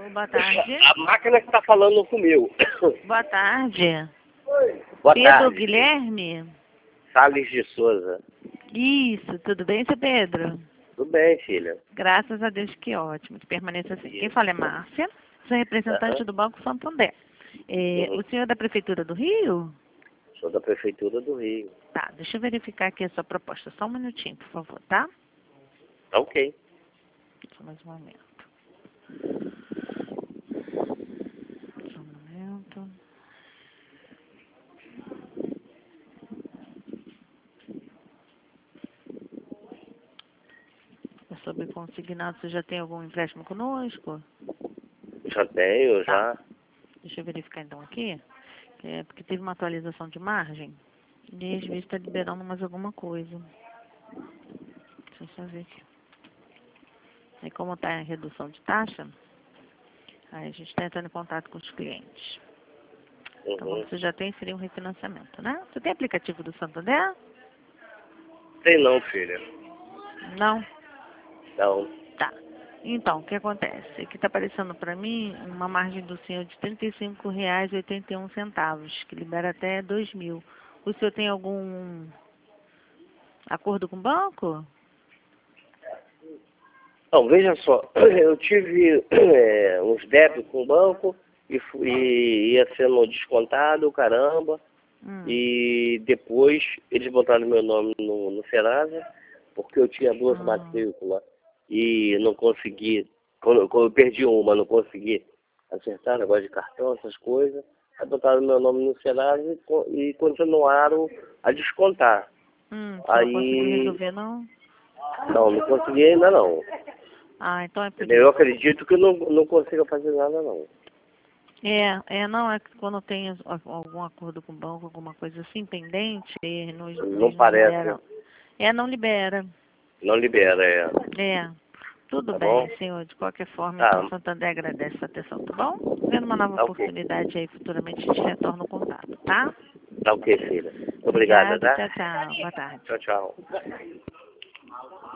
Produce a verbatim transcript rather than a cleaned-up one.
boa tarde. A máquina que está falando comigo. Boa tarde. Boa Pedro tarde. Guilherme? Salles de Souza. Isso, tudo bem, seu Pedro? Tudo bem, filha. Graças a Deus, que ótimo, que permaneça assim. Quem fala é Márcia, sou representante Aham. do Banco Santander. É, Uhum. O senhor é da Prefeitura do Rio? Sou da Prefeitura do Rio. Tá, deixa eu verificar aqui a sua proposta. Só um minutinho, por favor, tá? Tá ok. Só mais um momento. Só um momento. É sobre consignado, você já tem algum empréstimo conosco? Já tenho, Tá. já. Deixa eu verificar então aqui. É porque teve uma atualização de margem. E às vezes está liberando mais alguma coisa. Deixa eu só ver aqui. Aí como está em redução de taxa, aí a gente está entrando em contato com os clientes. Então como Uhum. você já tem, seria um refinanciamento, né? Você tem aplicativo do Santander? Tem não, filha. Não? Não. Tá. Então, o que acontece? Aqui está aparecendo para mim uma margem do senhor de trinta e cinco reais e oitenta e um centavos, que libera até dois mil. O senhor tem algum acordo com o banco? Não, veja só. Eu tive é, uns débitos com o banco e, fui, e ia sendo descontado, caramba. Hum. E depois eles botaram meu nome no, no Serasa, porque eu tinha duas Ah. matrículas e não consegui, quando, quando eu perdi uma, não consegui acertar negócio de cartão, essas coisas. Aí botaram meu nome no Serasa e, co- e continuaram a descontar. Hum, você não conseguiu Aí, resolver, não? não, não consegui ainda não. Ah, então é por Eu isso. acredito que eu não, não consiga fazer nada não. É, é, não, é que quando tem as- algum acordo com o banco, alguma coisa assim, pendente, eles não, eles Não não parece, liberam. É, não libera. não libera, é. É, tudo Tá bem, bom? senhor. De qualquer forma, então, Tá, Santander agradece a atenção, tá bom? Vendo uma nova tá ok. oportunidade aí, futuramente a gente retorna o contato, tá? Tá ok, filha. Obrigada, Obrigada, tá? tchau, tchau. Boa tarde. Tchau, tchau.